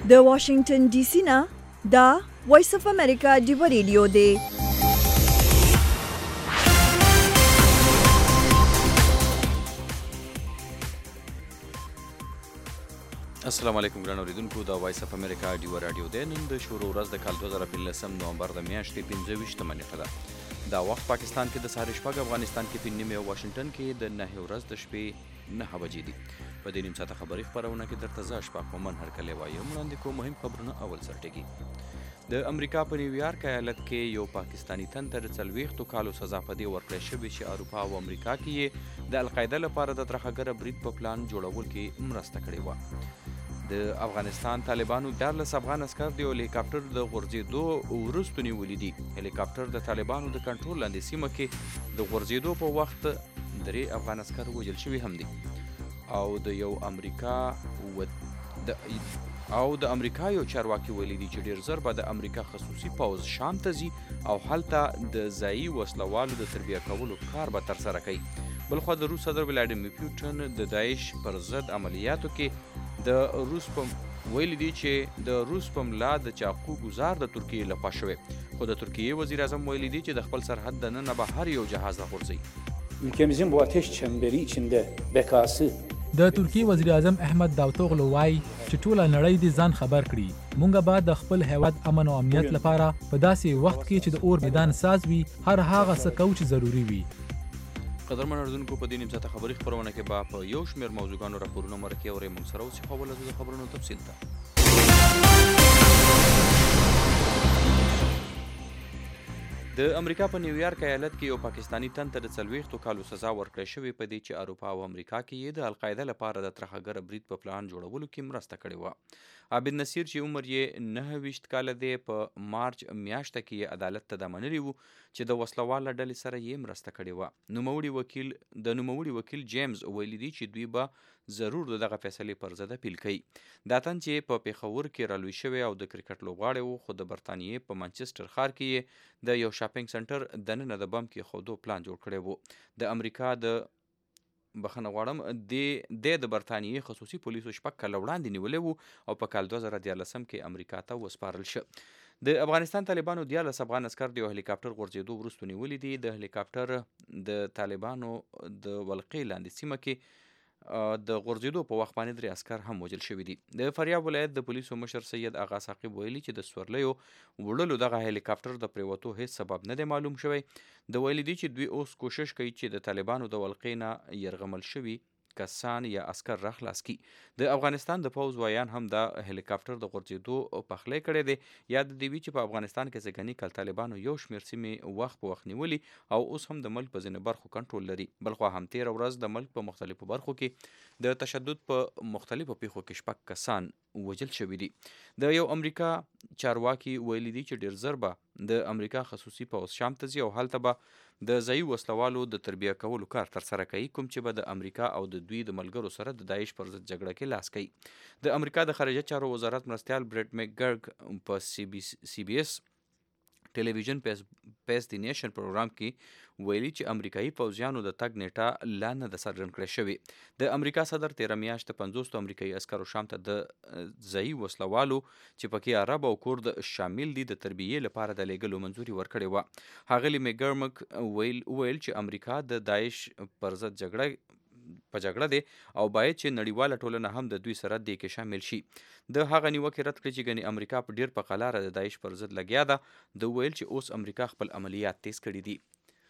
د واشنگټن ډي سي نه دا وایس اف امریکا ډیو ریډیو دی. السلام علیکم ګران اوریدونکو، دا وایس اف امریکا ډیو رادیو دی. نن د شروع ورځ د کال 2015 نومبر د میاشتې 25 نیټه ده. دا وخت پاکستان کې د سهار شپږ، افغانستان کې 5 نیمې او واشنگټن کې د 9 ورځ د شپې 9 بجې دي. په دې نیم ساعته خبري خپرونه کې درته زه اشفاق مومن هرکلی وایم. وړاندې کوم مهم خبرونه. اول سرټکي د امریکا په نیویارک ایالت کې یو پاکستانی تن ته 40 کالو سزا په دې ورکړی شوې چې اروپا او امریکا کې یې د القاعده لپاره د ترهګره برید په پلان جوړول کې مرسته کړې وه. د افغانستان طالبانو 14 افغان عسکر د یو هلیکاپټر د غورځېدو وروسته نیولي دي. هلیکاپټر د طالبانو د کنټرول لاندې سیمه کې د غورځېدو په وخت 3 افغان عسکر وژل شوي هم دي. او د امریکا یو چارواکي ویلي دي چې ډیر زر به د امریکا خصوصي پوځ شام ته ځي او هلته د ځایي وسلوالو د تربیه کولو کار به ترسره کوي. بلخوا د روس صدر ولادیمیر پوتین د داعش پر ضد عملیاتو کې د روس په ویلي دي چې د روس په ملا د چاقو گزار د ترکیې لخوا شوی، خو د ترکیې وزیر اعظم ویلي دي چې د خپل سرحد دننه به هر یو جهاز راغورځوي. ülkemizin bu ateş çemberi içinde bekası. د ترکیې وزیر اعظم احمد داوتوغلو وایي چې ټوله نړۍ دې ځان خبر کړي. مونږ به د خپل هیواد امن او امنیت لپاره په داسې وخت کې چې د اور میدان ساز وي هر هغه څه کوو چې ضروري وي. قدرمن اردوونکو، په دې نیم ساعته خبري خپرونه کې به په یو شمېر موضوعګانو راپورونه مرکې اورئ. موږ سره اوس خو ولرو د خبرونو تفصیل ته. د امریکا په نیویارک ایالت کې یو پاکستانی تن ته د 40 کالو سزا ورکړی شوې په دې چې اروپا او امریکا کې یې د القاعده لپاره د ترهګره برید په پلان جوړولو کې مرسته کړې وه. عابد نصیر چې عمر یې 29 کاله دی، په مارچ میاشته کې یې عدالت ته دا منلي وو چې د وسلواله ډلې سره یې مرسته کړې وه. نوموړي وکیل جیمز ویلي دي چې دوی به ضرور دغه فیصلې پر ضد اپیل کوي. دا تن چې په پیښور کې رالوی شوی او د کرکټ لوبغاړی وو، خو د برطانیې په منچسټر ښار کې یې د یو شاپینګ سنټر دننه د بم کې خودو پلان جوړ کړی وو. د امریکا د برطانیې خصوصي پولیسو 6 کاله وړاندې نیولی وو او په کال 2013 کې امریکا ته وسپارل شو. د افغانستان طالبانو 14 افغان عسکر د یو هلیکاپټر غورځېدو وروسته نیولي دي. د هلیکاپټر د طالبانو د ولقې لاندې سیمه کې د غورځېدو په وخت باندې 3 عسکر هم وژل شوي دي. د فاریاب ولایت د پولیسو مشر سید آغا ثاقب ویلي چې د سورلیو وړلو دغه هلیکاپټر د پریوتو هیڅ سبب نه دی معلوم شوی. د ویلي دي چې دوی اوس کوشش کوي چې د طالبانو د ولقې نه یرغمل شوي کسان یا عسکر راخلاص کی. د افغانستان د پوځ وایان هم د هلیکاپټر د غورځېدو پخلی کړی دی. یاد دی وی چې په افغانستان کې ځګنی کال طالبانو یو شمېر سیمې وخت په وخت نیولي او اوس هم د ملک په ځینې برخو کنټرول لري. بلخوا هم 13 ورځ د ملک په مختلفو برخو کې د تشدد په مختلفو پیښو کې 6 کسان وژل شوي دي. د یو امریکا چارواکي ویلي دي چې ډیر زر به د امریکا خصوصي پوځ شام ته ځي او هلته به د ځایي وسلوالو د تربیه کولو کار ترسره کوي، کوم چې به د امریکا او د دوی د ملګرو سره د داعش پر ضد جګړه کې لاس کوي. د امریکا د خارجه چارو وزارت مرستیال بریټ میکګرګ په سی بی اس ټلویزیون پیس دی نیشن پروګرام کې ویلي چې امریکایي پوځیانو د تګ نیټه لا نه ده څرګند کړې شوې. د امریکا صدر 13 میاشت 50 امریکایي عسکرو شام ته د ځایي وسلوالو چې پکې عرب او کورد شامل دي د تربیې لپاره د لیږلو منظوري ورکړې وه. ښاغلي میکګرمک ویل چې امریکا د داعش پر ضد جګړه دی او باید چې نړیواله ټولنه هم د دوی سره دې کې شامل شي. د هغه نیوکې رد کړې چې ګنې امریکا په ډیر په قلاره د داعش پر ضد لګیا ده. د ویل چې اوس امریکا خپل عملیات تیز کړي دي.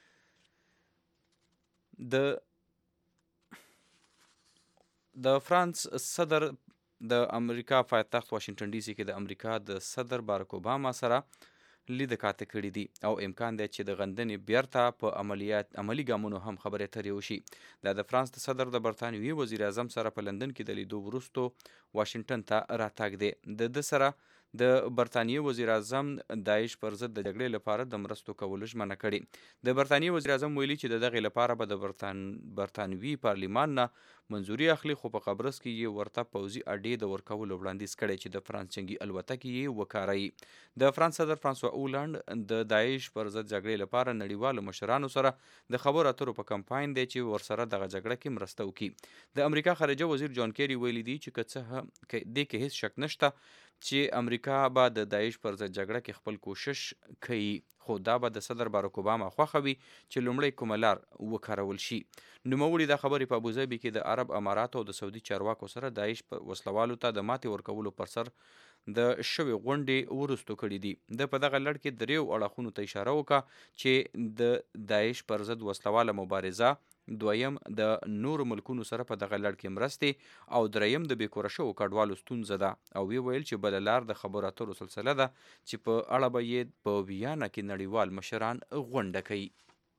د فرانس صدر د امریکا پایتخت واشنگټن ډي سي کې د امریکا د صدر باراک اوباما سره لید کاته کړي دي او امکان دی چې د غندنې بیرته په عملی ګامونو هم خبرې اترې وشي. دا د فرانس د صدر د برطانوي وزیر اعظم سره په لندن کې د لیدو وروسته واشنگټن ته راتګ دی. د سره د برطانیې وزیر اعظم داعش پر ضد د جګړې لپاره د مرستو کولو ژمنه کړې. د برطانیې وزیر اعظم ویلي چې د دغې لپاره به د برطانوي پارلمان نه منظوري اخلي، خو په قبرص کې یې ورته پوځي اډې د ورکولو وړاندیز کړی چې د فرانس جنګي الوتکې یې وکاروي. د فرانس صدر فرانسوا اولانډ د داعش پر ضد جګړې لپاره نړیوالو مشرانو سره د خبرو اترو په کمپاین دی چې ورسره دغه جګړه کې مرسته وکړي. د امریکا خارجه وزیر جان کیری ویلي دی چې دې کې هیڅ شک نشته چې امریکا به د داعش پر ضد جګړه کې خپل کوشش کوي، خو دا به د صدر باراک اوباما خوښه وي چې لومړی کومه لار وکارول شي. نوموړي دا خبرې په ابوظبي کې د عرب اماراتو او د سعودي چارواکو سره داعش وسلوالو ته د ماتې ورکولو پر سر د شوې غونډې وروستو کړي دي. د په دغه لړ کې دریو اړخونو ته اشاره وکړه چې د داعش پر ضد وسلواله مبارزه، دویم د نورو ملکونو سره په دغه لړ کې مرستې، او دریم د بېکوره شوو کډوالو ستونزه ده. او ویل چې بله لار د خبرو اترو سلسله ده چې په اړه به یې په ویانا کې نړیوال مشران غونډه کوي.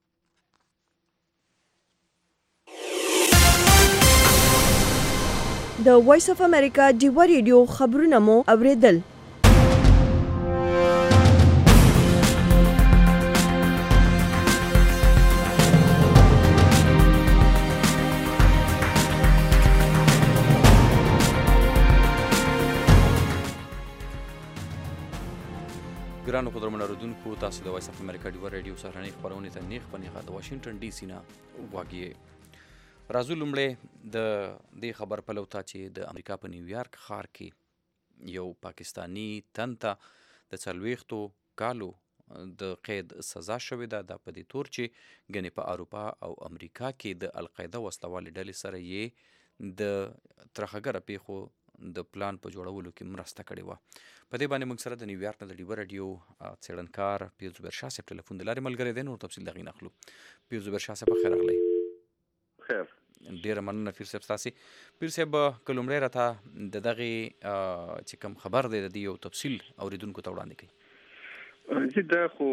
د وایس اف امریکا ډیوه ریډیو خبرونه مو اوریدل. ګرانو قدرمنو اورېدونکو، تاسو د وایس اف امریکا ډیوه ریډیو سهارنۍ خپرونې ته نیغ په نیغه د واشنګټن ډي سي نه غوږ. راځو لومړی د دې خبر پلو ته چې د امریکا په نیویارک ښار کې یو پاکستاني تن ته د 40 کالو د قید سزا شوې ده. دا په دې تور چې ګنې په اروپا او امریکا کې د القاعده وسلوالې ډلې سره یې د ترخګره پیښو د پلان په جوړولو کې مرسته کړې وه. په دې باندې موږ سره د نیویارک نه د ډیوه راډیو څېړنکار پیر زبیر شاه صاحب ټلیفون د لارې ملګری دی. نور تفصیل د هغې نه اخلو. پیر زبیر شاه صاحب پخیر راغلی. خیر، ډیره مننه پیر صاحب ستاسې. پیر صاحب که لومړی راته د دغې چې کوم خبر دی د دې یو تفصیل اورېدونکو ته وړاندې کړئ. چې دا خو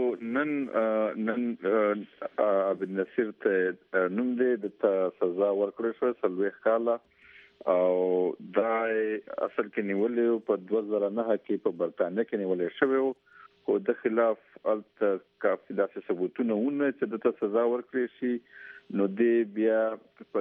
نن عبد نصیر ته نوم دی د سزا ورکړې شوه 40 کاله، او دا اصل کې نیولې په 2009 کې په برطانیه کې نیولې شوی و، خو د خلاف هلته کافي داسې ثبوتونه ونه چې د ته سزا ورکړې شي. نو دی بیا په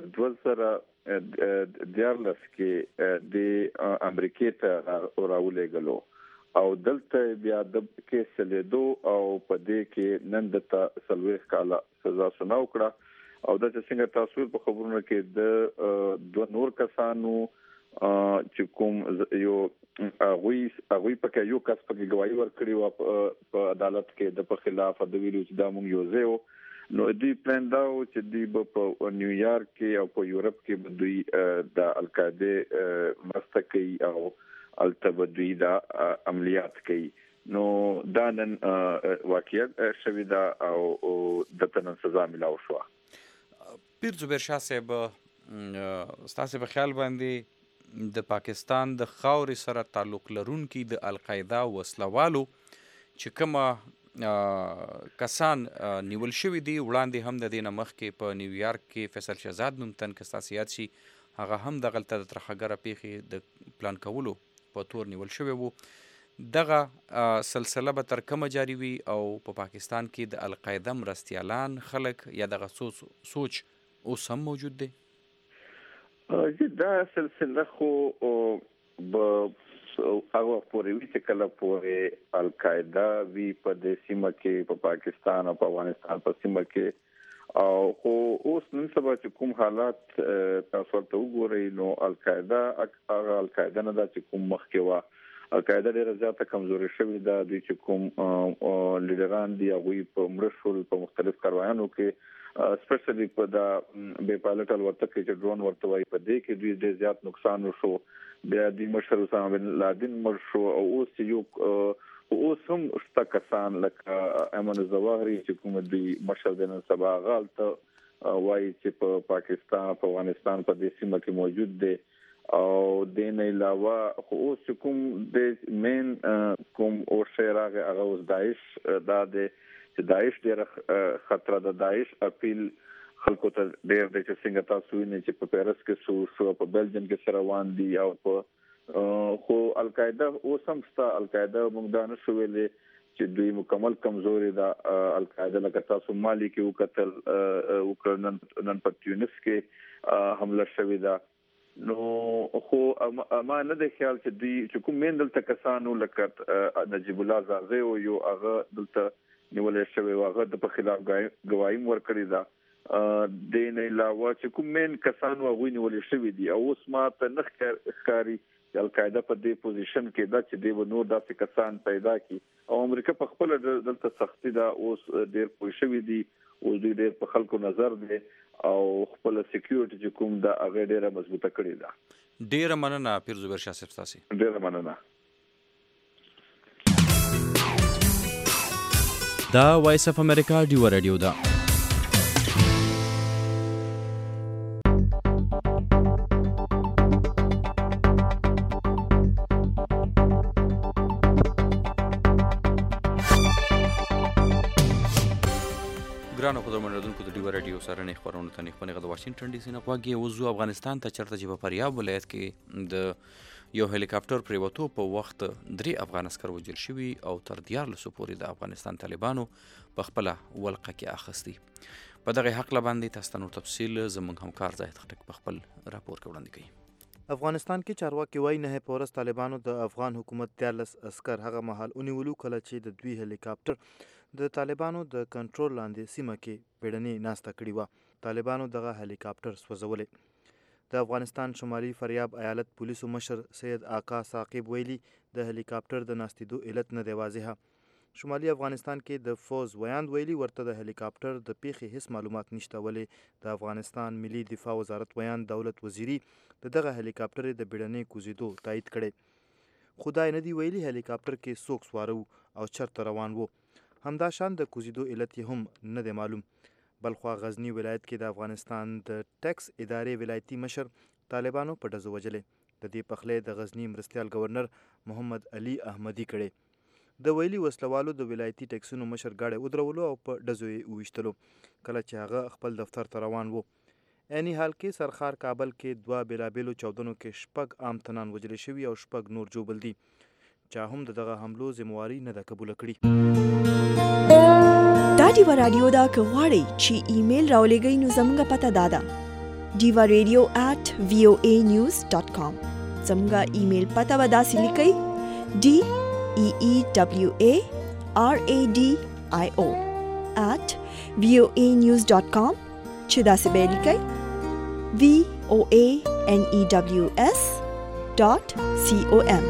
2014 کې د امریکې ته راولېږلو، او دلته بیا د کیس لیدو، او په دې کې نن د 40 کاله سزا سنا وکړه. او دا چې څنګه تاسو په خبرونو کې د دوه نور کسانو چې کوم یو هغوی پکې یو کس پکې ګواهي ورکړې وه په عدالت کې د په خلاف د ویلو چې دا مونږ یو ځای و. نو دوی پلان دا و چې دوی به په نیویارک کې او په یورپ کې به دوی د القاعده مرسته کوي او هلته به دوی دا عملیات کوي. نو دا نن واقعیت شوې ده او دته نن سزا میلاو شوه. پیر زبیر شاه صاحب، ستاسې په خیال باندې د پاکستان د خاورې سره تعلق لرونکي د القاعده وسلوالو چې کومه کسان نیول شوي دي، وړاندې هم د دې نه مخکې په نیویارک کې فیصل شهزاد نوم تن که ستاسې یاد شي، هغه هم دغلته د ترخګره پیښې د پلان کولو په تور نیول شوی وو. دغه سلسله به تر کومه جاري وي او په پاکستان کې د القاعده مرستیالان خلک یا دغه سوچ اوس هم موجود دی؟ دا سلسله خو هغه پورې وي چې کله پورې القاعده وي په دې سیمه کې، په پاکستان او په افغانستان په سیمه کې. او خو اوس نن سبا چې کوم حالات تاسو ته وګورئ، نو القاعده هغه القاعده نه ده چې کوم مخکې وه. القاعده ډېره زیاته کمزوري شوې ده. دوی چې کوم لیډران دي هغوی په مړه شول په مختلف کاروایانو کې، سپیشلی په دا بې پایلټ الوتکې چې ډرون ورته وایي، په دې کې دوی ډېر زیات نقصان وشو. بیا دوی مشر اسامه بن لادن مړ شو، او اوس هم شته کسان لکه ایمن الظواهري چې کوم دوی مشر د نن سبا هغه وایي چې په پاکستان په افغانستان په دې سیمه کې موجود دی. او دې نه علاوه خو اوس کوم د مین کوم او شی راغی هغه اوس داعش دا دی چې داعش ډېره خطره ده. داعش اپیل خلکو ته ډېر دی چې څنګه تاسو وینئ چې په پیرس کې شو، په بلجیم کې سره روان دي، او په خو القاعده اوس هم شته. القاعده موږ دا نه شو ویلی چې دوی مکمل کمزوري ده. القاعده لکه تاسو مالي کې وکتل، نن په تیونس کې حمله شوې ده. نو خو ما نه دی خیال چې دوی چې کوم مین دلته کسانو لکه نجیب الله زازی او یو هغه دلته نیولې شوی و، هغه د په خلاف ګواهي ورکړې ده. دې نه علاوه چې کوم مین کسانو هغوی نیولې شوي دي. او اوس ما ته نه ښکاري القاعده په دې پوزیشن کې دا چې د نور داسې کسان پیدا کی او امریکا په خپل دلته سختي دا اوس ډېر پوښوي دي او ډېر په خلکو نظر دی او خپل سکیورټي چې کوم دا هغه ډېره مضبوطه کړې ده. ډېره مننه پیر زبیر شاه صاحب تاسو. ډېره مننه. دا وایس اف امریکا ډیو رادیو ده. ګرانو قدرمنو د ډیو رادیو سره نه خبرونه ته نه د واشنگټن ډي سي نه غواګي وزو افغانستان ته چرته چې په فاریاب ولایت کې د یو هلیکاپټر پریوتو په وخت 3 افغان عسكر وژل شوي او تر 14 پورې د افغانستان طالبانو په خپل ولقه کې اخستي. په دغه حق باندې تاسو ته تفصیل زموږ همکار زاهد خټک په خپل راپور کې وړاندې کوي. افغانستان کې چارواکي وایي نه پورس طالبانو د افغان حکومت 13 عسكر هغه مهال ونیولو کله چې د دوی هلیکاپټر د طالبانو د کنټرول لاندې سیمه کې بیړنۍ ناسته کړې وه. طالبانو دغه هلیکاپټر سوځولې. د افغانستان شمالي فریاب ایالت پولیسو مشر سید آقا ثاقب ویلي د هلیکاپټر د ناستېدو علت نه دی واضحه. شمالي افغانستان کې د فوز ویاند ویلي ورته د هلیکاپټر د پیښې هیڅ معلومات نشته، ولې د افغانستان ملي دفاع وزارت ویاند دولت وزیری دغه هلیکاپټر د بیړنۍ کوزیدو تایید کړي. خدای نه دی ویلي هلیکاپټر کې څوک سواره او چرته روان وو. همدا شان د کوزیدو علت یې هم نه دی معلوم. بلخوا غزنی ولایت کې د افغانستان د ټیکس ادارې ولایتي مشر طالبانو په ډزو وجلې. د دې پخلې د غزنی مرستیال گورنر محمد علي احمدي کړي. د ویلي وسلوالو د ولایتي ټیکسونو مشر گاډي ودرولو او په ډزو یې وویشتلو کله چې هغه خپل دفتر ته روان وو. عیني حال کې سرخار کابل کې 2 بیلابیلو چاودنو کې 6 عام تنان وژل شوي او 6 نور جوبل دي. چا هم دغه حملو ذمہواری نه ده قبول کړي. دا ډیوا رادیو دا که غواړئ چې ایمیل راولېږئ نو زموږ پته دا ده diva@voanews.com. زموږ ایمیل پته به داسې لیکئ DEEWARADIO@voanews.com چې داسې به لیکئ VOANEWS.com.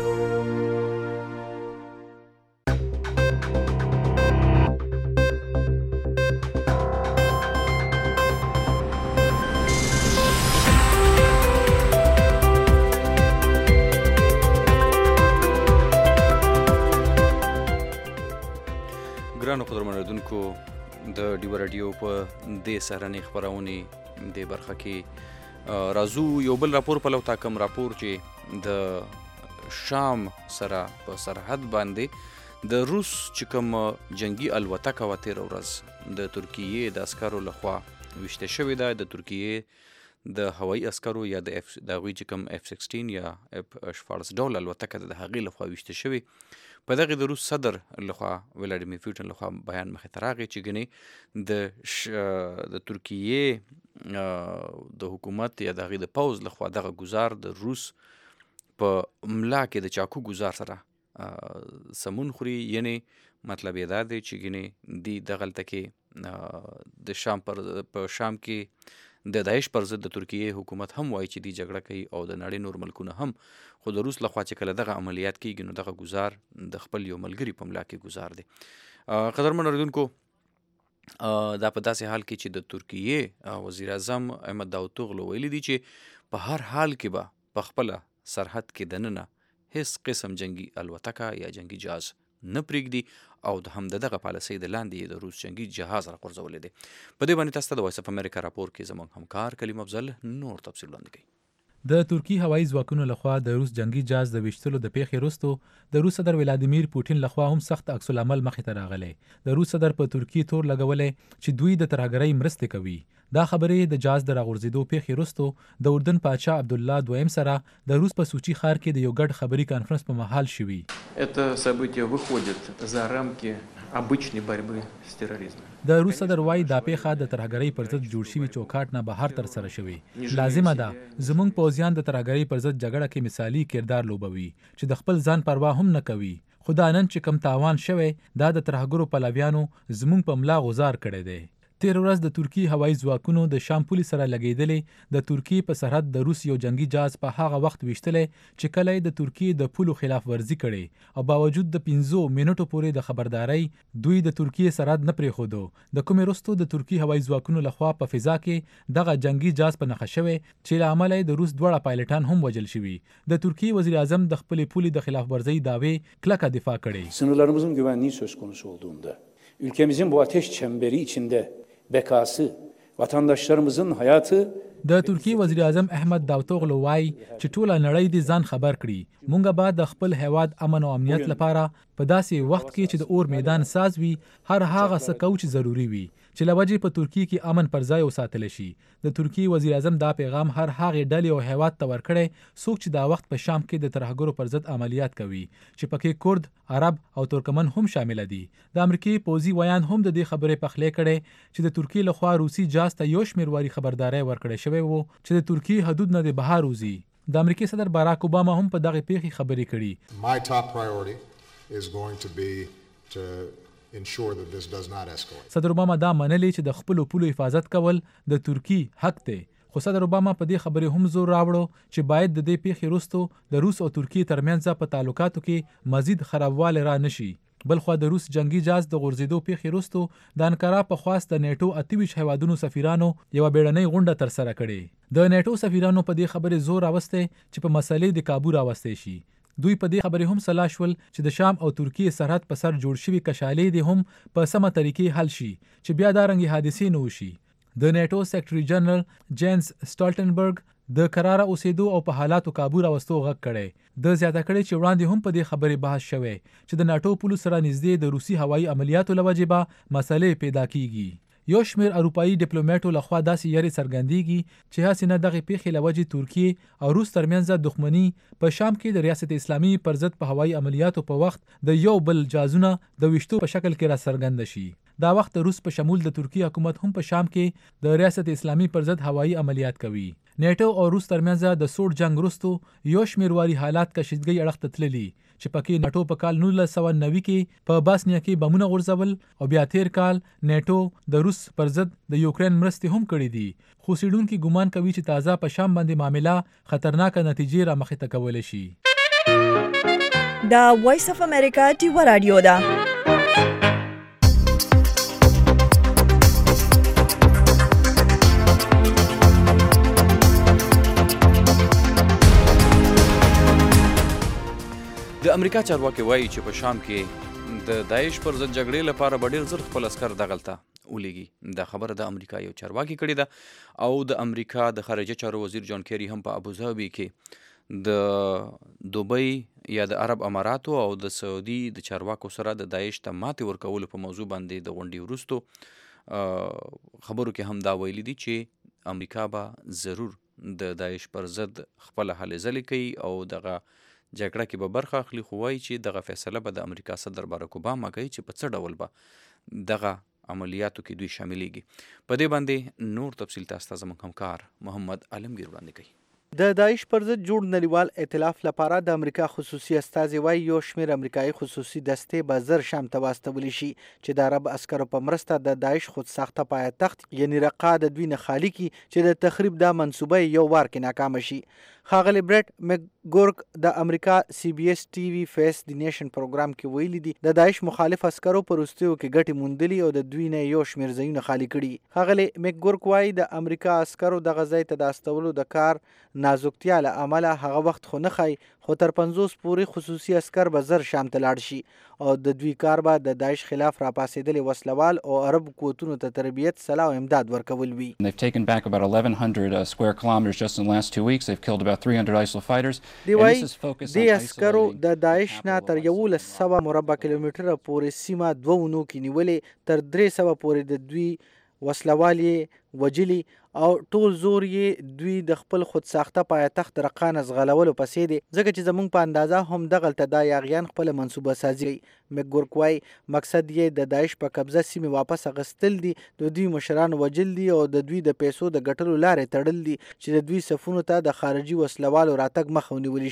ګرانو قدرمنو د ډیو رادیو په دې سهارنۍ خپرونې د برخه کې راځو یو بل راپور په لو تاکم راپور چې د شام سره په سرحد باندې د روس چې کوم جنگي الوتکه و تیر ورځ د ترکیې د عسکرو لخوا وشته شوې ده. د ترکیې د هوایي عسکرو یا د هغوی چې کوم F-16 یا F-14 ډول الوتکه د هغې لخوا وشته شوې. په دغه د روس صدر لخوا ولادیمیر پوتین لخوا بیان مخې ته راغی چې ګنې د ترکیې د حکومت یا د هغې د پوځ لخوا دغه ګزار د روس په ملا کې د چاکو ګزار سره سمون خوري. یعنی مطلب یې دا دی چې ګنې دی دغلته کې د شام کې د داعش پر ضد د ترکیې حکومت هم وایي چې دی جګړه کوي او د نړۍ نور ملکونه هم، خو د روس لخوا چې کله دغه عملیات کیږي نو دغه ګزار د خپل یو ملګري په ملا کې ګزار دی. قدرمن اوریدونکو، دا په داسې حال کې چې د ترکیې وزیر اعظم احمد داوطوغلو ویلي دی چې په هر حال کې به په خپل سرحد کې دننه هیڅ قسم جنگي الوتکه یا جنگي جهاز نه پرېږدي او د هم دغه پالیسۍ د لاندې د روس جنگي جهاز راغورځولی دی. په دې باندې تاسو ته د وایس اف امریکا راپور کې زموږ همکار کلیم افضل نور تفصیل وړاندې کوي. د ترکی هوایي ځواکونو لخوا د روس جنگي جهاز د ویشتلو د پیښې وروسته د روس صدر ولادیمیر پوتین لخوا هم سخت عکس العمل مخې ته راغلی. د روس صدر په ترکیې تور لګولی چې دوی د ترهګرۍ مرستې کوي. دا خبرې د جهاز د راغورځېدو پیښې وروسته د اردن پاچا عبدالله دویم سره د روس په سوچي ښار کې د یو ګډ خبري کانفرنس په مهال شوي. د روس صدر وايي دا پیښه د ترهګرۍ پر ضد جوړ شوي چوکاټ نه بهر ترسره شوې. لازمه ده زموږ پوځیان د ترهګرۍ پر ضد جګړه کې مثالي کردار لوبوي چې د خپل ځان پروا هم نه کوي. خو دا نن چې کم تاوان شوی دا د ترهګرو پلویانو زموږ په ملا غزار کړی دی. تیر ورځ د ترکی هوایي ځواکونو د شام پولې سره لګېدلې د ترکی په سرحد د روس یو جنگي جهاز په هغه وخت ویشتلې چې کله د ترکی د پولو خلاف ورزي کړي او باوجود د 15 منټو پورې د خبرداري دوی د ترکی سرحد نه پریښودو. د کومې وروسته د ترکی هوایي ځواکونو لخوا په فضا کې دغه جنگي جهاز په نښه شوی چې له امله د روس دوړه پایلټان هم وژل شوي. د ترکی وزیر اعظم د خپلې پولې د خلاف ورزي دعوی کلکه دفاع کړي. Sınırlarımızın güvenliği söz konusu olduğunda, ülkemizin bu ateş çemberi içinde bekası, vatandaşlarımızın hayatı د ترکی وزیر اعظم احمد داوتوغلو وایي چې ټوله نړۍ دې ځان خبر کړي مونږ به د خپل هیواد امن او امنیت لپاره په داسې وخت کې چې د اور میدان ساز وي هر هغه څه کوو چې ضروری وي چې لوجې په ترکی کې امن پر ځای وساتل شي. د ترکی وزیر اعظم دا پیغام هر هغه ډلې او هیواد ته ورکړي څوک چې دا وخت په شام کې د ترهګرو پر ضد عملیات کوي چې پکې کورد، عرب او ترکمن هم شامل دي. د امریکای پوځي ویان هم د دې خبرې پخلی کړي چې د ترکی لخوا روسي جهاز ته یو شمېر واري خبرداري ورکړې شوی وو چې د ترکی حدود نه د بهر وځي. د امریکای صدر باراک اوباما هم په دغه پیښې خبرې کړي. My top priority is going to be to ensure that this does not escalate. صدر اوباما دا منلي چې د خپل پولو حفاظت کول د ترکی حق دی. خو صدر اوباما په دې خبرې هم زور راوړو چې باید د دې پیښې وروسته د روس او ترکی ترمنځ په تعلقاتو کې مزید خرابوالی را نشي. بلخوا د روس جنگي جهاز د غورځېدو پیښې وروسته د انکارا په خواست د نیټو 28 هیوادونو سفیرانو یوه بیړنۍ غونډه ترسره کړې. د نیټو سفیرانو په دې خبرې زور راوستی چې په مسلې د کابو راوستی شي. دوی په دې خبرې هم سلا شول چې د شام او ترکیې سرحد په سر جوړ شوي کشالې دې هم په سمه طریقې حل شي چې بیا دا رنګې حادثې نه وشي. د نیټو سیکرټري جنرال جینس سټالټنبرګ د قراره اوسېدو او په حالاتو کابو راوستو غږ کړی. د زیاته کړی چې وړاندې هم په دې خبرې بحث شوی چې د ناټو پولو سره نږدې د روسي هوایي عملیاتو له وجې به مسلې پیدا کیږي. یو شمېر اروپایي ډیپلوماټو لخوا داسې یاري څرګندېږي چې هسې نه دغې پیښې له وجې ترکیې او روس ترمنځ دښمني په شام کې د ریاست اسلامي پر ضد په هوایي عملیاتو په وخت د یو بل جازونه د ویشتو په شکل کې را څرګنده شي. دا وخت د روس په شمول د ترکیې حکومت هم په شام کې د ریاست اسلامي پر ضد هوایي عملیات کوي. نیټو او روس ترمنځ د سوړ جنگ وروسته یو شمېر واري حالات کشیدګۍ اړخ ته تللي چې پکې نیټو په کال 1990 کې په باسنیا کې بمونه غورځول او بیا تیر کال نیټو د روس پر ضد د یوکرين مرستې هم کړې دي. خو څېړونکي ګمان کوي چې تازه په شام باندې معامله خطرناکه نتیجې را مخې ته کولی شي. دا وایس اف امریکا ټیوه رادیو ده. د امریکا چارواکي وایي چې په شام کې د داعش پر ضد جګړې لپاره به ډېر زر خپل عسکر دغلته ولیږي. دا خبره د امریکا یو چارواکي کړې ده او د امریکا د خارجه چارو وزیر جان کیری هم په ابوظبي کې د دوبۍ یا د عرب اماراتو او د سعودي د چارواکو سره د داعش ته ماتې ورکولو په موضوع باندې د غونډې وروسته خبرو کې هم دا ویلي دي چې امریکا به ضرور د داعش پر ضد خپل هلې ځلې کوي او دغه جګړه کې به برخه اخلي. خو وایي چې دغه فیصله به د امریکا صدر باراک اوباما کوي چې په څه ډول به دغه عملیاتو کې دوی شاملېږي. په دې باندې نور تفصیل تاسو ته زموږ همکار محمد عالمگیر وړاندې کوي. د داعش پر ضد جوړ نړیوال ائتلاف لپاره د امریکا خصوصي استازي وایي یو شمېر امریکایي خصوصي دستې به زر شام ته واستولی شي چې د عرب عسکرو په مرسته د داعش خودساخته پایتخت یعنی رقه د دوی نه خالي کړي چې د تخریب دا منصوبه یو وار کې ناکامه شي. ښاغلی برټ مکګورک د امریکا سی بي اس ټي وي فیس د نیشن پروګرام کې ویلي دي د داعش مخالف عسکرو په وروستیو کې ګټې موندلي او د دوی نه یو شمېر ځایونه خالي کړي. ښاغلی مکګورک وایي د امریکا عسکرو دغه ځای ته د استولو د کار نازکتیا له امله هغه وخت خو نه ښایي خو تر 50 پورې خصوصي عسکر به زر شام ته لاړ شي او د دوی کار به د داعش خلاف راپاسېدلې وسلوال او عرب قوتونو ته تربیت، سلاح او امداد ورکول وي. They've taken back about 1100 square kilometers just in the last 2 weeks. They've killed about 300 ISIL fighters. دی وایي د عسکرو د داعش نه تر 1100 مربع کیلومتره پورې سیمه 2 اونو کې نیولې، تر 300 پورې د دوی وسلوال یې وجلي او ټول زور یې دوی د خپل خودساخته پایتخت رقه نه ځغلولو پسې دی، ځکه چې زموږ په اندازه هم دغلته دا یاغیان خپله منصوبه سازي کوي. مکګورک وایي مقصد یې د داعش په قبضه سیمې واپس اخیستل دي، د دوی مشران وجل دي او د دوی د پیسو د ګټلو لارې تړل دي چې د دوی صفونو ته د خارجي وسلوالو راتګ مخه ونیولی شي.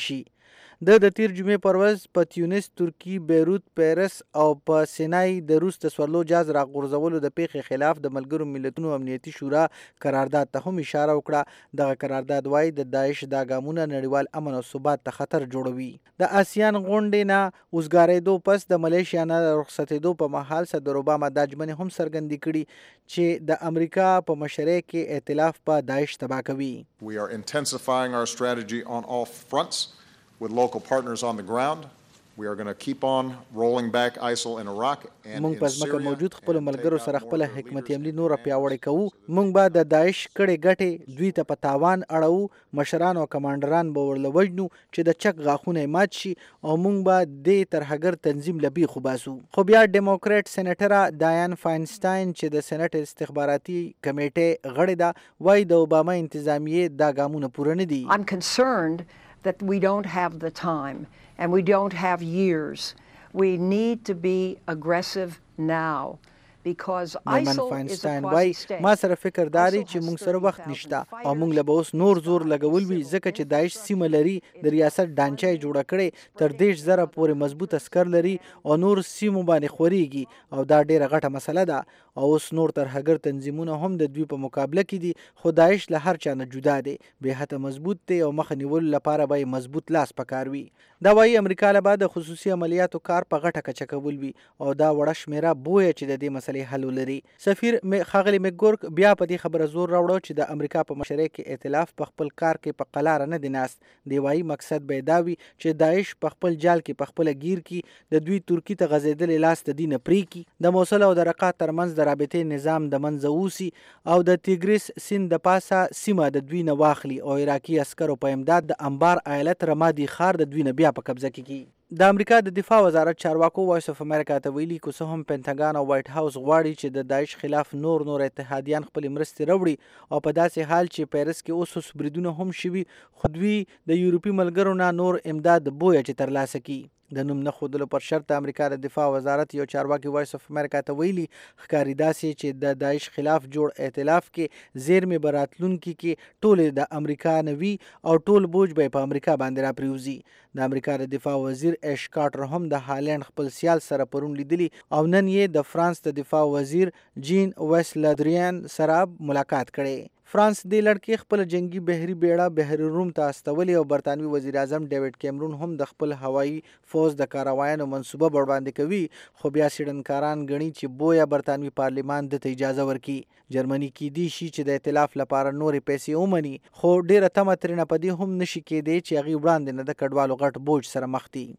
د تیر جمعې پر ورځ په تیونس، ترکی، بیروت، پیرس او په سینای د روس د سورلو جهاز راغورځولو د پیښې خلاف د ملګرو ملتونو امنیتي شورا قرارداد ته هم اشاره وکړه. دغه قرارداد وایي د داعش دا ګامونه نړیوال امن او ثبات ته خطر جوړوي. د آسیان غونډې نه اوسګارېدو پس د ملیشیا نه رخصتېدو په مهال صدر اوباما دا ژمنې هم څرګندې کړي چې د امریکا په مشرۍ کې ائتلاف په داعش تباه کوي. We are intensifying our strategy on all fronts with local partners on the ground. We are going to keep on rolling back ISIL in Iraq and مونږ in په ځمکه Syria موجود and خپل take ملګرو out سره more خپل of their حکمت leaders عملي in نور Afghanistan. پیاوړی کوو. مونږ به د داعش کړې ګټې دوی ته په تاوان اړوو. مشران او کمانډران به ورله وژنو چې د چک غاښونه یې مات شي او مونږ به دې ترهګر تنظیم له بیخو باسو. خو بیا ډیموکریټ سینیټره ډایان فاینسټاین چې د سېنټ استخباراتي کمیټې غړې ده وایي د اوباما انتظامیې دا ګامونه پوره نه دي. I'm concerned that we don't have the time and we don't have years. We need to be aggressive now because نایمن ISIL is a فاینسټاین وایي quasi-state. ما سره فکر داري چې موږ سره وخت نشته او موږ له به اوس نور زور لګول وي ځکه چې داعش سیمه لري د ریاست ډانچه یې جوړه کړې تر 10,000 پورې مضبوط عسکر لري او نور سیمو باندې خوريږي او دا ډیره غټه مسله ده او اوس نور ترهګر تنظیمونه هم د دوی په مقابله کې دي خو داعش له هر چا نه جدا دی به حته مضبوط دی او مخ نیول لپاره به مضبوط لاس پکار وي. دا وایي امریکا له بعد خصوصي عملیاتو کار په غټه کچه کول وي او دا وړه شمیره بویه چې د دې مسلې حل ولري. سفیر ښاغلی مګورک بیا په دې خبره زور راوړو چې د امریکا په مشرۍ کې ائتلاف په خپل کار کې په قلاره نه دی ناست. دی وایي مقصد به دا وي چې داعش په خپل جال کې په خپل گیر کې د دوی ترکی ته غځېدلې لاس د دې نه پرېږدي د موصل او د رقه ترمنځ د رابطې نظام د منځه ووسي او د تیګریس سیند د پاسه سیمه د دوی نه واخلي او عراقي عسکرو په امداد د انبار ایالت رمادي ښار د دوی نه بیا په قبضه کې کړي. د امریکا د دفاع وزارت چارواکو وایس اف امریکا ته ویلي که څه هم پینټاګان او وایټ هاوس غواړي چې د داعش خلاف نور اتحادیان خپل مرستې راوړي او په داسې حال چې پیرس کې اوس بریدونه هم شوي خو دوی د یورپي ملګرو نه نور امداد بویه چې ترلاسه کړي. د نوم نه ښودلو پر شرط د امریکا د دفاع وزارت یو چارواکي وایس اف امریکا ته ویلي ښکاري داسې چې د داعش خلاف جوړ ائتلاف کې زیرمې به راتلونکي کې ټولې د امریکا نه وي او ټول بوج به په امریکا باندې راپریوزي. د امریکا د دفاع وزیر ایش کارټر هم د هالند خپل سیال سره پرون لیدلی او نن یې د فرانس د دفاع وزیر جین ویسلادریان سره ملاقات کړی. فرانس دې لړکې خپل جنگي بحري بیړه بحر روم ته استولې او برطانوي وزیر اعظم ډیوډ کیمرون هم د خپل هوایي فوج د کاروایانو منصوبه وړاندې کوي خو بیا سیډنکاران ګڼي چې بویا برطانوي پارلیمان د ته اجازه ورکړي. جرمني کېدی شي چې د ائتلاف لپاره نورې پیسې ومني خو ډیره تمه ترېنه په دې هم نشي کېدی چې هغې وړاندې نه د کډوالو غټ بوج سره مخ دي.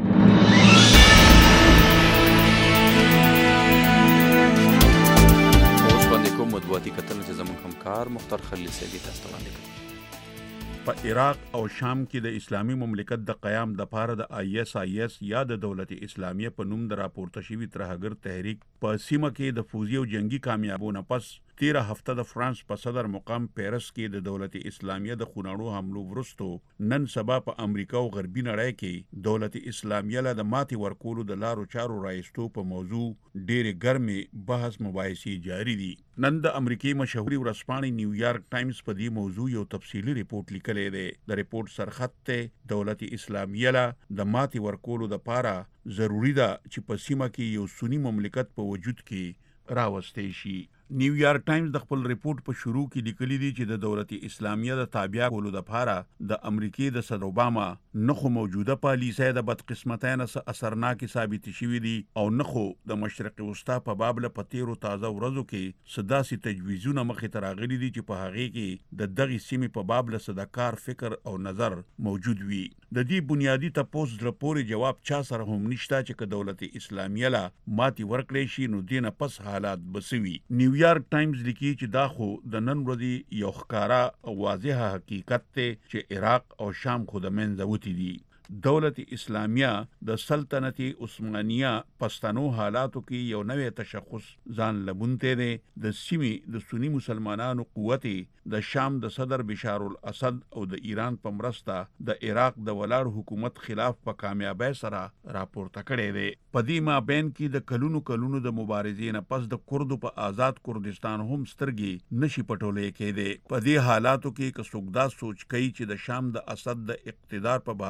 مطبوعاتي کتنه چې زموږ همکار مختار خلیل سیدی تاسو ته وړاندې کړي. په عراق او شام کې د اسلامي مملکت د قیام دپاره د ISIS یا د دولت اسلامیه په نوم د راپورته شوي ترهګر تحریک په سیمه کې د فوزي او جنگي کامیابونو پس 13 هفته د فرانس په صدر مقام پیرس کې د دولت اسلامیه د خونړو حملو وروستو نن سبا په امریکا او غربي نړۍ کې دولت اسلامیه له د ماتې ورکولو د لارو چارو رایستو په موضوع ډېرې ګرمې بحث مباحثې جاري دي. نن د امریکای مشهوري ورځپاڼې نیویارک ټایمز په دې موضوع یو تفصیلي ریپورت لیکلی دی. د ریپورت سرخط ته دولت اسلامیه له د ماتې ورکولو دپاره ضروري ده چې په سیمه کې یو سني مملکت په وجود کې راوستی شي. نیویارک ټایمز د خپل ریپورت په شروع کې لیکلي دي چې د دولت اسلامیه د تابع کولو دپاره د امریکای د صدر اوباما نه خو موجوده پالیسۍ د بدقسمتۍ نه څه اثرناکې ثابتې شوي دي او نه خو د مشرق وسطا په باب له په تیرو تازه ورځو کې څه داسې تجویزونه مخې ته راغلي دي چې په هغې کې د دغې سیمې په باب له څه د کار فکر او نظر موجود وي. د دې بنیادي تپوس زړه پورې جواب چا سره هم نشته چې که دولت اسلامیه له ماتې ورکړی شي نو دې نه پس حالات به څه وي. نیویارک ټایمز لیکي چې دا خو د نن ورځې یو ښکاره او واضحه حقیقت دی چې عراق او شام خو د منځه وتي دي. دولت اسلامیه د سلطنت عثمانیه پښتنو حالاتو کې یو نوې تشخص ځان لبونتی دی. د سیمې د سنی مسلمانانو قوت د شام د صدر بشار الاسد او د ایران په مرسته د عراق د ولاړ حکومت خلاف په کامیابۍ سره راپورته کړی دی. په دې مابین کې د کلونو د مبارزې نه پس د کردو په آزاد کردستان هم سترګې نشي پټولی کېدی. په دې حالاتو کې که څوک دا سوچ کوي چې د شام د اسد د اقتدار په بحال کېدو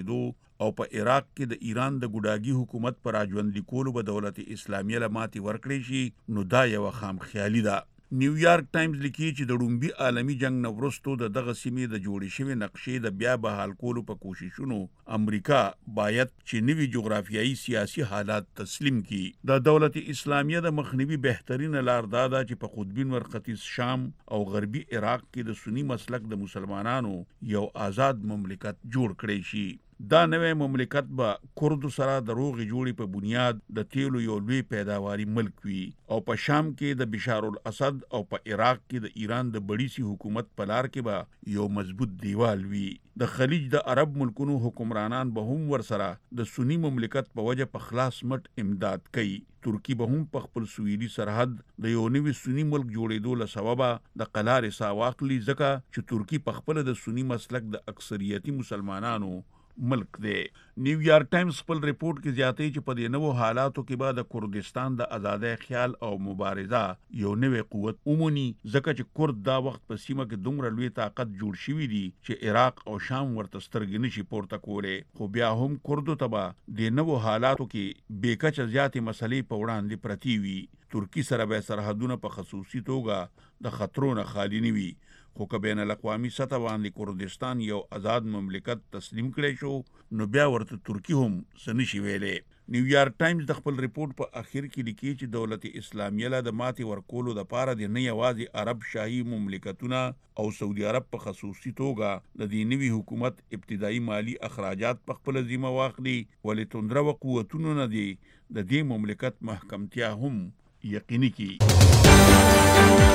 جوړېدو او په عراق کې د ایران د ګوډاګي حکومت پر راژوندي کولو به دولت اسلامیه له ماتې ورکړی شي نو دا یوه خامخیالي ده. نیویارک ټایمز لیکي چې د لومبي عالمي جنگ نه وروستو د دغه سیمې د جوړې شوې نقشې د بیا بحال کولو په کوششونو امریکا باید چې نوي جغرافیایي سیاسي حالات تسلیم کړي. د دولت اسلامیه د مخنیوي بهترینه لار دا ده چې په قطبین ختیځ شام او غربي عراق کې د سنی مسلک د مسلمانانو یو آزاد مملکت جوړ کړی شي. دا نوی مملکت به کردو سره د روغې جوړې په بنیاد د تیلو یو لوی پیداواري ملک وي او په شام کې د بشار الاسد او په عراق کې د ایران د بړیسي حکومت په لار کې به یو مضبوط دیوال وي. د خلیج د عرب ملکونو حکمرانان به هم ورسره د سنی مملکت په وجه په خلاص مټ امداد کوي. ترکی به هم په خپل سویلي سرحد د یو نوي سنی ملک جوړېدو له سببه د قلارې ساه واخلي ځکه چې ترکی په خپل د سنی مسلک د اکثریتي مسلمانانو ملک دی. نیویارک ټایمز خپل ریپورت کې زیاتوي چې په دې نوو حالاتو کې به د کردستان د ازادۍ خیال او مبارزه یو نوی قوت وموني ځکه چې کورد دا وخت په سیمه کې دومره لوی طاقت جوړ شوي دي چې عراق او شام ورته سترګې نشي پورته کولی. خو بیا هم کردو ته به د نوو حالاتو کې بېکچه زیاتې مسلې په وړاندې پرتې وي. ترکی سره به سرحدونه په خصوصي توګه د خطرو نه خالي نه وي. خو که بین الاقوامي سطح باندې کردستان یو آزاد مملکت تسلیم کړی شو نو بیا ورته ترکی هم څه نشي ویلی. نیویارک ټایمز د خپل ریپورت په اخر کې لیکي چې دولت اسلامیه له د ماتې ورکولو دپاره د نه یوازې عرب شاهي مملکتونه او سعودي عرب په خصوصي توګه د دې نوي حکومت ابتدایي مالی اخراجات په خپله ذمه واخلي ولې توندره قوتونو نه دي د دې مملکت محکمتیا هم یقیني کړي.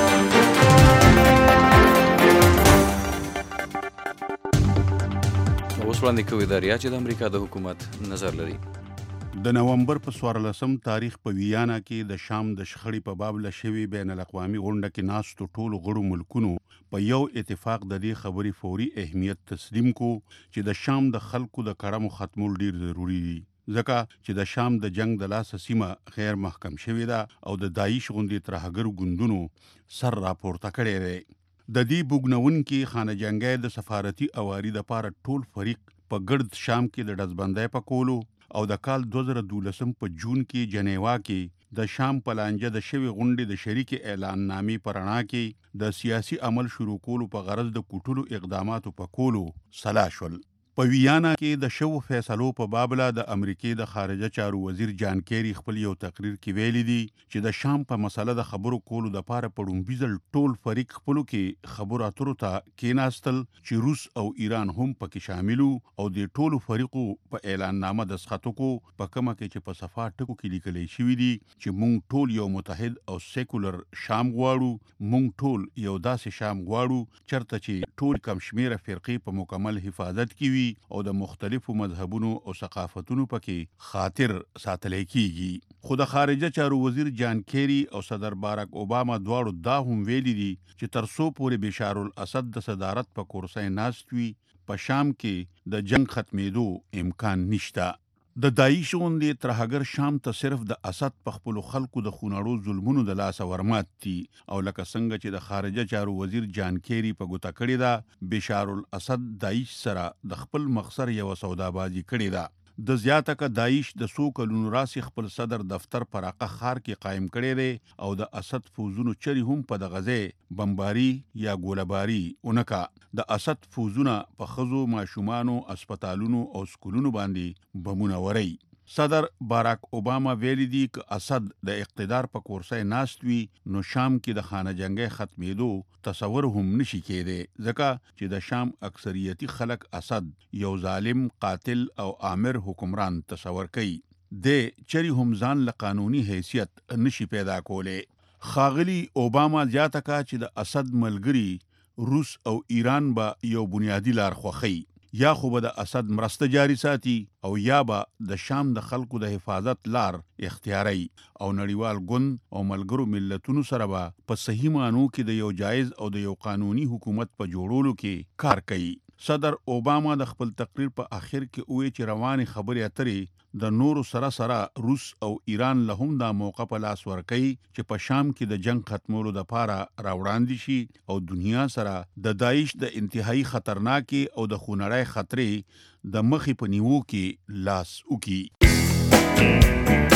اوس وړاندې کوي د ریاض د امریکا د حکومت نظر لري. د نومبر په 14 تاریخ په ویانا کې د شام د شخړې په باب له شوې بین الاقوامي غونډه کې ناستو ټولو غړو ملکونو په یو اتفاق د دې خبرې فوري اهمیت تسلیم کو چې د شام د خلکو د کړمو ختمول ډیر ضروری دي ځکه چې د شام د جنگ د لاسه سیمه غیر محکم شوې ده او د داعش غوندې ترهګرو ګوندونو سر راپورته کړی دی. د دې بوګنونکي خانه جنګۍ د سفارتي اواري دپاره ټول فریق په ګرد شام کې د ډزبندۍ په کولو او د کال 2012 په جون کې جنیوا کې د شام په لانجه د شوې غونډې د شریک اعلان نامې په رڼا کې د سیاسي عمل شروع کولو په غرض د کوټلو اقداماتو په کولو سلا شول. په ویانا کې د شوو فیصلو په بابله د امریکې د خارجه چارو وزیر جان کیری خپل یو تقریر کې ویلي دي چې د شام په مسله د خبرو کولو دپاره په لومبي ځل ټول فریق خپلو کې خبرو اترو ته کېناستل چې روس او ایران هم پکې شاملو او د ټولو فریقو په اعلان نامه دستخط وکړو په کومه کې چې په صفا ټکو کې لیکلی شوي دي چې موږ ټول یو متحد او سیکولر شام غواړو. موږ ټول یو داسې شام غواړو چرته چې ټول کم شمیره فرقې په مکمل حفاظت کې وي او د مختلفو مذهبونو او ثقافتونو پکې خاطر ساتلی کیږي. خو د خارجه چارو وزیر جان کیری او صدر باراک اوباما دواړو دا هم ویلي دي چې تر څو پورې بشار الاسد د صدارت په کرسۍ ناست وي په شام کې د جنگ ختمېدو امکان نشته. د داعش غوندې ترهګر شام ته صرف د اسد په خپلو خلکو د خونړو ظلمونو د لاسه ورمات دي او لکه څنګه چې د خارجه چارو وزیر جان کیری په ګوته کړې ده بشار الاسد داعش سره د خپل مخسر یوه سودابازي کړې ده. د زیاته که داعش د څو کلونو راسې خپل صدر دفتر په راقه ښار کې قایم کړی دی او د اسد فوزونو چرې هم په دغه ځای بمباري یا ګولهباري اونکه د اسد فوزونه په ښځو ماشومانو اسپتالونو او سکولونو باندې بمونه وری. صدر باراک اوباما ویلی دی که اسد د اقتدار په کرسۍ ناست وي نو شام کې د خانه جنګۍ ختمېدو تصور هم نشي کېدی ځکه چې د شام اکثریتي خلک اسد یو ظالم قاتل او آمر حکمران تصور کوي. دی چری هم ځان له قانوني حیثیت نشي پیدا کولی. ښاغلي اوباما زیاته کړه چې د اسد ملګري روس او ایران به یو بنیادي لار خوښوي یا خو به د اسد مرسته جاری ساتي او یا به د شام د خلکو د حفاظت لار اختیاري او نړیوال ګوند او ملګرو ملتونو سره به په صحیح معنو کې د یو جایز او د یو قانوني حکومت په جوړولو کې کار کوي. صدر اوباما د خپل تقریر په اخر کې وویل چې روانې خبرې اترې د نورو سره روس او ایران له هم دا موقع په لاس ورکوي چې په شام کې د جنگ ختمولو لپاره راوړاندې شي او دنیا سره د داعش د انتهایی خطرناکي او د خونړۍ خطرې د مخې په نیوو کې لاس وکړي.